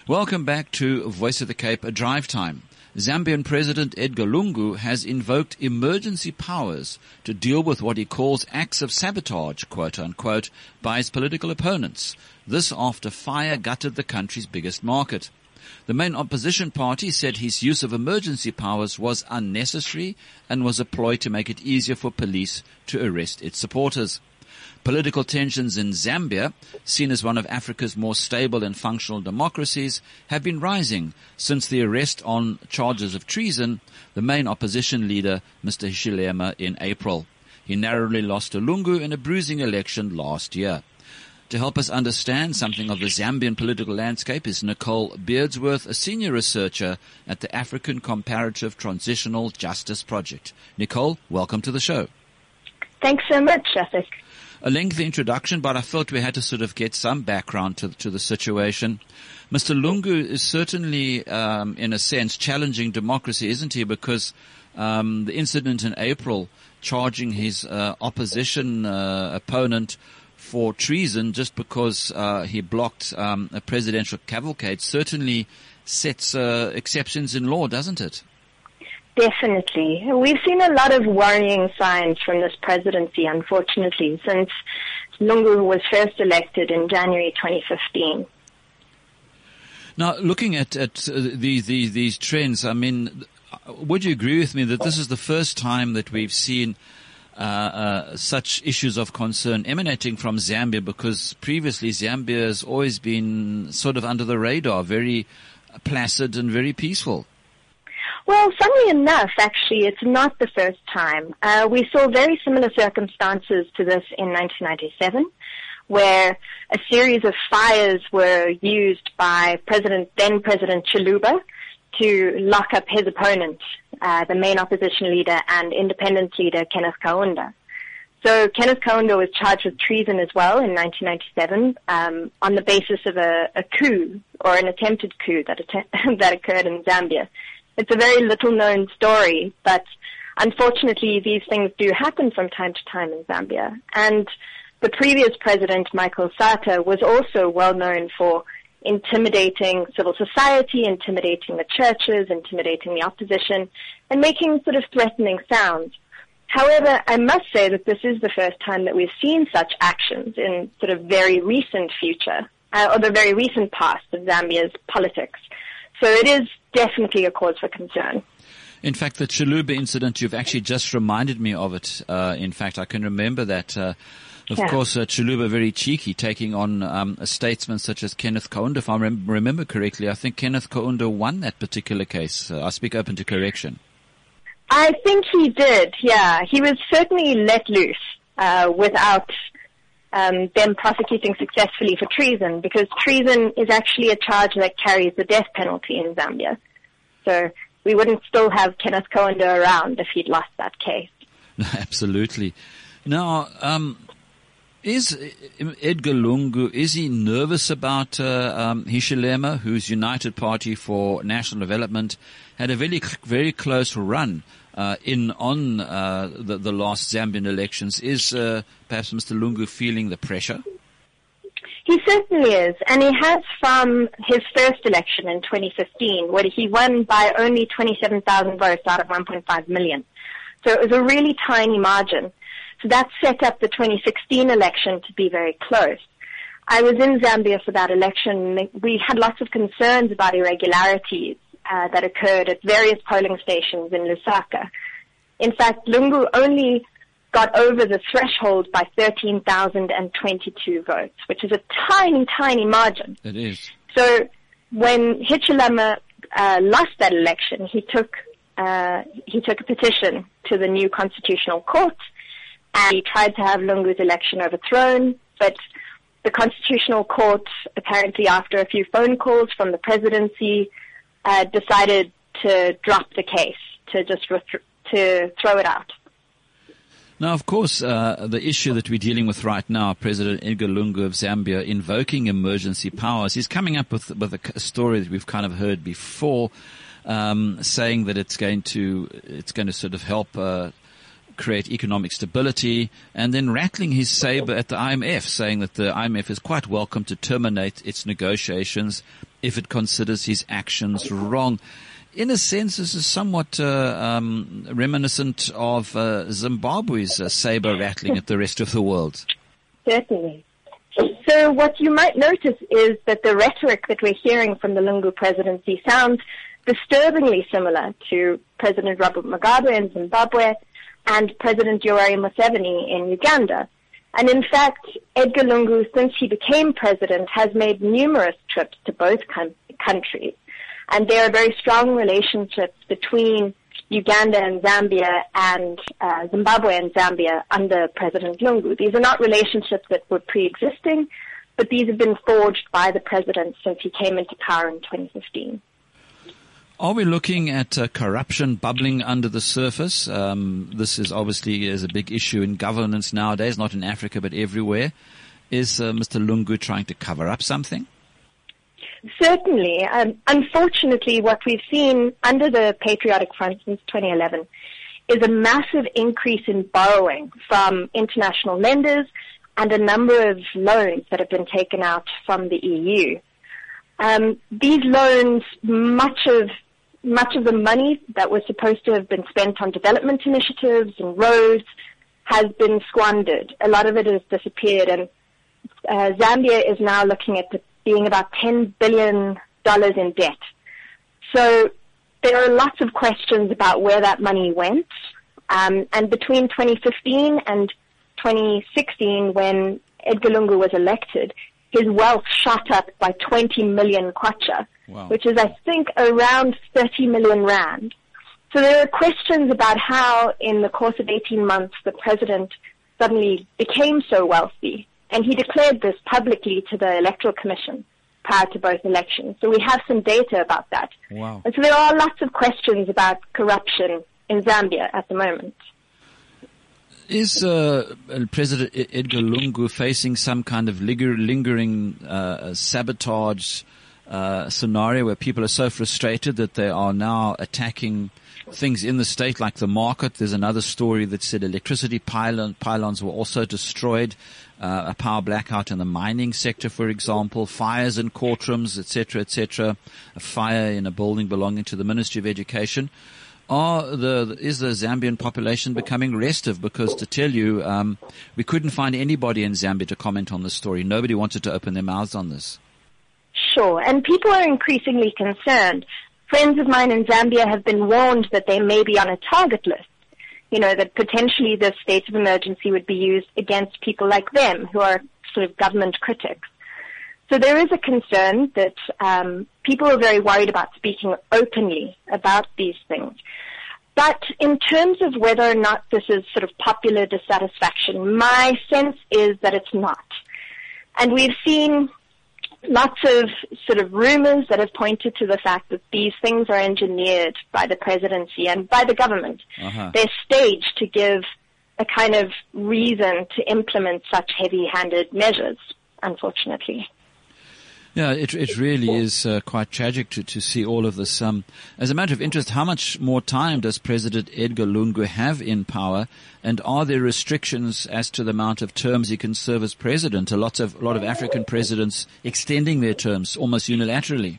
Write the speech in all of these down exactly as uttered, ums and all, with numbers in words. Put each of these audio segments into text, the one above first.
Welcome back to Voice of the Cape, a drive time. Zambian President Edgar Lungu has invoked emergency powers to deal with what he calls acts of sabotage, quote unquote, by his political opponents. This after fire gutted the country's biggest market. The main opposition party said his use of emergency powers was unnecessary and was a ploy to make it easier for police to arrest its supporters. Political tensions in Zambia, seen as one of Africa's more stable and functional democracies, have been rising since the arrest on charges of treason the main opposition leader, Mister Hichilema, in April. He narrowly lost to Lungu in a bruising election last year. To help us understand something of the Zambian political landscape is Nicole Beardsworth, a senior researcher at the African Comparative Transitional Justice Project. Nicole, welcome to the show. Thanks so much, Shafik. A lengthy introduction, but I felt we had to sort of get some background to, to the situation. Mister Lungu is certainly, um, in a sense, challenging democracy, isn't he? Because um, the incident in April charging his uh, opposition uh, opponent for treason just because uh, he blocked um, a presidential cavalcade certainly sets uh, exceptions in law, doesn't it? Definitely. We've seen a lot of worrying signs from this presidency, unfortunately, since Lungu was first elected in January twenty fifteen. Now, looking at, at uh, these, these, these trends, I mean, would you agree with me that this is the first time that we've seen uh, uh, such issues of concern emanating from Zambia? Because previously Zambia has always been sort of under the radar, very placid and very peaceful. Well, funnily enough, actually, it's not the first time. Uh, we saw very similar circumstances to this in nineteen ninety-seven, where a series of fires were used by President, then President Chiluba to lock up his opponent, uh, the main opposition leader and independent leader, Kenneth Kaunda. So Kenneth Kaunda was charged with treason as well in nineteen ninety-seven, um, on the basis of a, a coup, or an attempted coup that, att- that occurred in Zambia. It's a very little-known story, but unfortunately these things do happen from time to time in Zambia. And the previous president, Michael Sata, was also well-known for intimidating civil society, intimidating the churches, intimidating the opposition, and making sort of threatening sounds. However, I must say that this is the first time that we've seen such actions in sort of very recent future, uh, or the very recent past of Zambia's politics. So it is definitely a cause for concern. In fact, the Chiluba incident, you've actually just reminded me of it. Uh, in fact, I can remember that. Uh, of yeah. course, uh, Chiluba very cheeky, taking on um, a statesman such as Kenneth Kaunda. If I rem- remember correctly, I think Kenneth Kaunda won that particular case. Uh, I speak open to correction. I think he did, yeah. He was certainly let loose uh, without Um, them prosecuting successfully for treason, because treason is actually a charge that carries the death penalty in Zambia. So we wouldn't still have Kenneth Kaunda around if he'd lost that case. Absolutely. Now, um, is Edgar Lungu, is he nervous about uh, um, Hichilema, whose United Party for National Development had a very, very close run Uh, in on uh, the, the last Zambian elections? Is uh, perhaps Mister Lungu feeling the pressure? He certainly is, and he has from his first election in twenty fifteen, where he won by only twenty-seven thousand votes out of one point five million. So it was a really tiny margin. So that set up the twenty sixteen election to be very close. I was in Zambia for that election. We had lots of concerns about irregularities Uh, that occurred at various polling stations in Lusaka. In fact, Lungu only got over the threshold by thirteen thousand twenty-two votes, which is a tiny, tiny margin. It is. So when Hichilema uh, lost that election, he took uh, he took a petition to the new constitutional court, and he tried to have Lungu's election overthrown, but the constitutional court, apparently after a few phone calls from the presidency, Uh, decided to drop the case, to just reth- to throw it out. Now, of course, uh, the issue that we're dealing with right now, President Edgar Lungu of Zambia invoking emergency powers, he's coming up with, with a, a story that we've kind of heard before, um, saying that it's going to it's going to sort of help uh, create economic stability, and then rattling his saber at the I M F, saying that the I M F is quite welcome to terminate its negotiations if it considers his actions wrong. In a sense, this is somewhat uh, um, reminiscent of uh, Zimbabwe's uh, saber rattling at the rest of the world. Certainly. So what you might notice is that the rhetoric that we're hearing from the Lungu presidency sounds disturbingly similar to President Robert Mugabe in Zimbabwe and President Yoweri Museveni in Uganda. And in fact, Edgar Lungu, since he became president, has made numerous trips to both com- countries. And there are very strong relationships between Uganda and Zambia and uh, Zimbabwe and Zambia under President Lungu. These are not relationships that were pre-existing, but these have been forged by the president since he came into power in twenty fifteen. Are we looking at uh, corruption bubbling under the surface? Um, this is obviously is a big issue in governance nowadays, not in Africa but everywhere. Is uh, Mister Lungu trying to cover up something? Certainly. Um, unfortunately, what we've seen under the Patriotic Front since twenty eleven is a massive increase in borrowing from international lenders and a number of loans that have been taken out from the E U. Um, these loans, much of much of the money that was supposed to have been spent on development initiatives and roads has been squandered. A lot of it has disappeared, and uh, Zambia is now looking at the being about ten billion dollars in debt. So there are lots of questions about where that money went. Um, and between twenty fifteen and twenty sixteen, when Edgar Lungu was elected, his wealth shot up by twenty million kwacha, wow. which is, I think, around thirty million rand. So there are questions about how, in the course of eighteen months, the president suddenly became so wealthy. And he declared this publicly to the Electoral Commission prior to both elections. So we have some data about that. Wow. And so there are lots of questions about corruption in Zambia at the moment. Is uh, President Edgar Lungu facing some kind of linger, lingering uh, sabotage uh, scenario where people are so frustrated that they are now attacking things in the state like the market? There's another story that said electricity pylon, pylons were also destroyed, uh, a power blackout in the mining sector, for example, fires in courtrooms, et cetera, et cetera, a fire in a building belonging to the Ministry of Education. Are the, is the Zambian population becoming restive? Because to tell you, um, we couldn't find anybody in Zambia to comment on this story. Nobody wanted to open their mouths on this. Sure, and people are increasingly concerned. Friends of mine in Zambia have been warned that they may be on a target list. You know, that potentially the state of emergency would be used against people like them who are sort of government critics. So there is a concern that um, people are very worried about speaking openly about these things. But in terms of whether or not this is sort of popular dissatisfaction, my sense is that it's not. And we've seen lots of sort of rumors that have pointed to the fact that these things are engineered by the presidency and by the government. Uh-huh. They're staged to give a kind of reason to implement such heavy-handed measures, unfortunately. Yeah, it it really is uh, quite tragic to, to see all of this. Um, as a matter of interest, how much more time does President Edgar Lungu have in power, and are there restrictions as to the amount of terms he can serve as president? A lot of a lot of African presidents extending their terms almost unilaterally.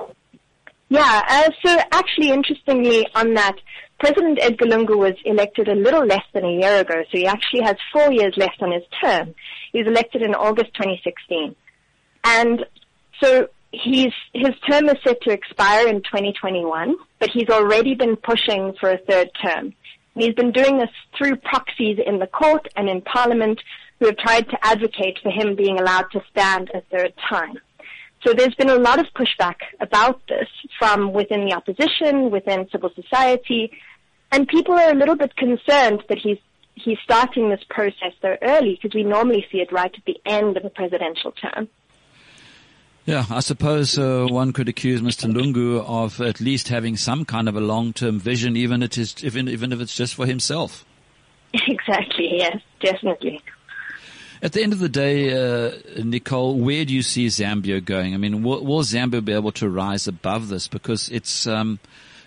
Yeah, uh, so actually, interestingly, on that, President Edgar Lungu was elected a little less than a year ago, so he actually has four years left on his term. He was elected in August twenty sixteen, and so he's, his term is set to expire in twenty twenty-one, but he's already been pushing for a third term. And he's been doing this through proxies in the court and in Parliament who have tried to advocate for him being allowed to stand a third time. So there's been a lot of pushback about this from within the opposition, within civil society, and people are a little bit concerned that he's he's starting this process so early because we normally see it right at the end of a presidential term. Yeah, I suppose uh, one could accuse Mister Lungu of at least having some kind of a long-term vision, even it is, even, even if it's just for himself. Exactly, yes, definitely. At the end of the day, uh, Nicole, where do you see Zambia going? I mean, will, will Zambia be able to rise above this? Because it's, um,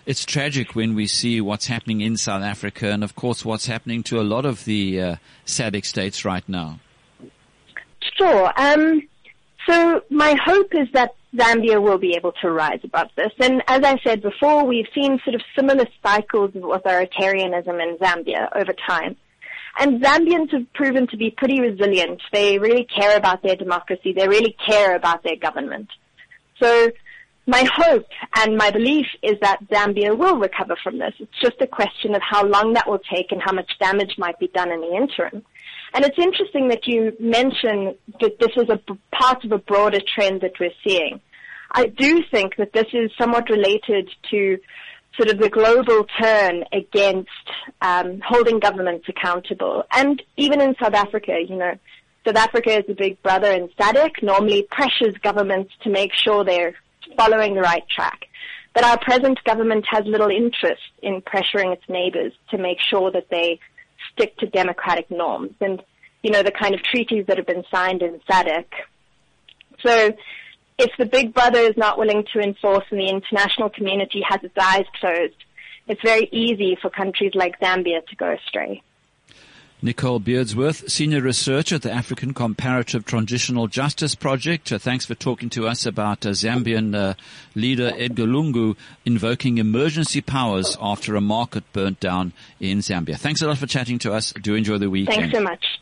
It's tragic when we see what's happening in South Africa and, of course, what's happening to a lot of the uh, S A D C states right now. Sure. Um, so my hope is that Zambia will be able to rise above this. And as I said before, we've seen sort of similar cycles of authoritarianism in Zambia over time. And Zambians have proven to be pretty resilient. They really care about their democracy. They really care about their government. So my hope and my belief is that Zambia will recover from this. It's just a question of how long that will take and how much damage might be done in the interim. And it's interesting that you mention that this is a part of a broader trend that we're seeing. I do think that this is somewhat related to sort of the global turn against um, holding governments accountable. And even in South Africa, you know, South Africa is a big brother in S A D C, normally pressures governments to make sure they're following the right track. But our present government has little interest in pressuring its neighbors to make sure that they stick to democratic norms and, you know, the kind of treaties that have been signed in S A D C. So if the big brother is not willing to enforce and the international community has its eyes closed, it's very easy for countries like Zambia to go astray. Nicole Beardsworth, Senior Researcher at the African Comparative Transitional Justice Project. Uh, thanks for talking to us about uh, Zambian uh, leader Edgar Lungu invoking emergency powers after a market burnt down in Zambia. Thanks a lot for chatting to us. Do enjoy the weekend. Thanks so much.